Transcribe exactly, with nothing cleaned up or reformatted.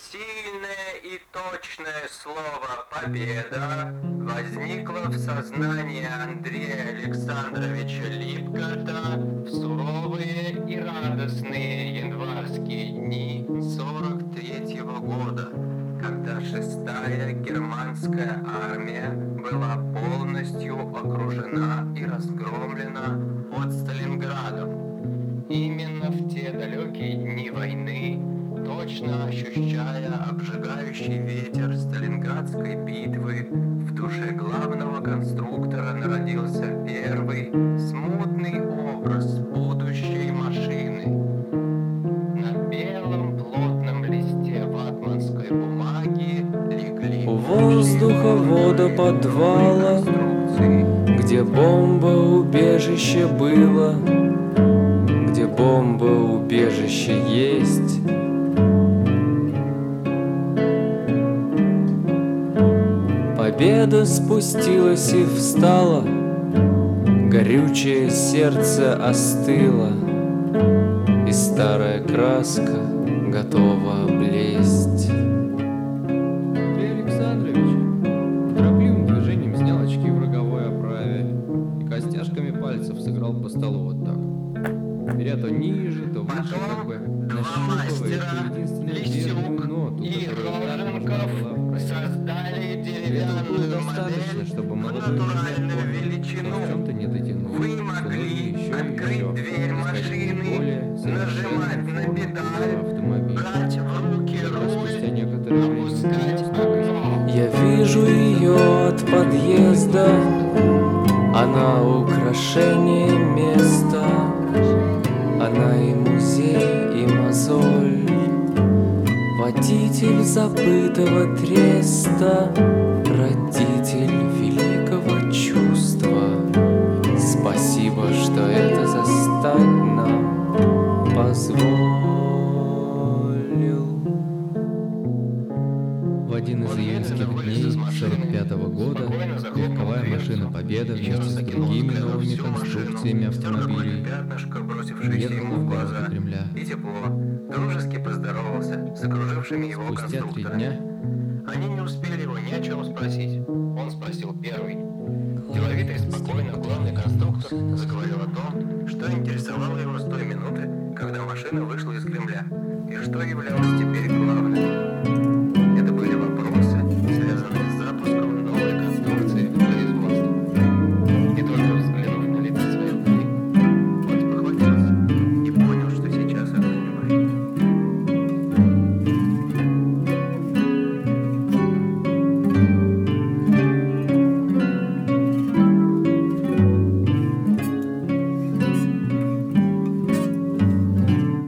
Сильное и точное слово «победа» возникло в сознании Андрея Александровича Липката в суровые и радостные январские дни сорок третьего года, когда шестая германская армия была полностью окружена и разгромлена под Сталинградом. Именно в те далекие дни войны, точно ощущая обжигающий ветер Сталинградской битвы, в душе главного конструктора народился первый смутный образ будущей машины. На белом плотном листе ватманской бумаги легли у воздуховода подвала, где бомбоубежище было, где бомбоубежище есть. Победа спустилась и встала, горючее сердце остыло, и старая краска готова облезть. Андрей Александрович торопливым движением снял очки в роговой оправе и костяшками пальцев сыграл по столу вот так. Беря то ниже, то выше, как бы нащупывая эту единственную верную ноту, и которая так Роженков нужна была в создали Этого было деревянную достаточно, модель чтобы в молодой натуральную инженер понял, величину. что в чем-то не дотянул, Вы что могли нужно еще и открыть еще дверь искать машины, более нажимать совершенную на форму педаль, автомобиля. брать в руки Когда спустя руль, некоторое время опускать окно. Я вижу ее от подъезда, она украшение места, она и музей, и мозоль, водитель забытого треста, родитель великого чувства. Спасибо, что это застать нам позволил. В один из июньских дней сорок пятого года легковая машина «Победа» вместе с другими новыми конструкциями автомобилей ехала в города Кремля. И тепло, дружески поздоровался с окружившими его Спустя три конструкторами. дня Они не успели его ни о чем спросить. Он спросил первый. Деловито и спокойно главный конструктор заговорил о том, что интересовало его с той минуты, когда машина вышла из Кремля, и что являлось теперь главным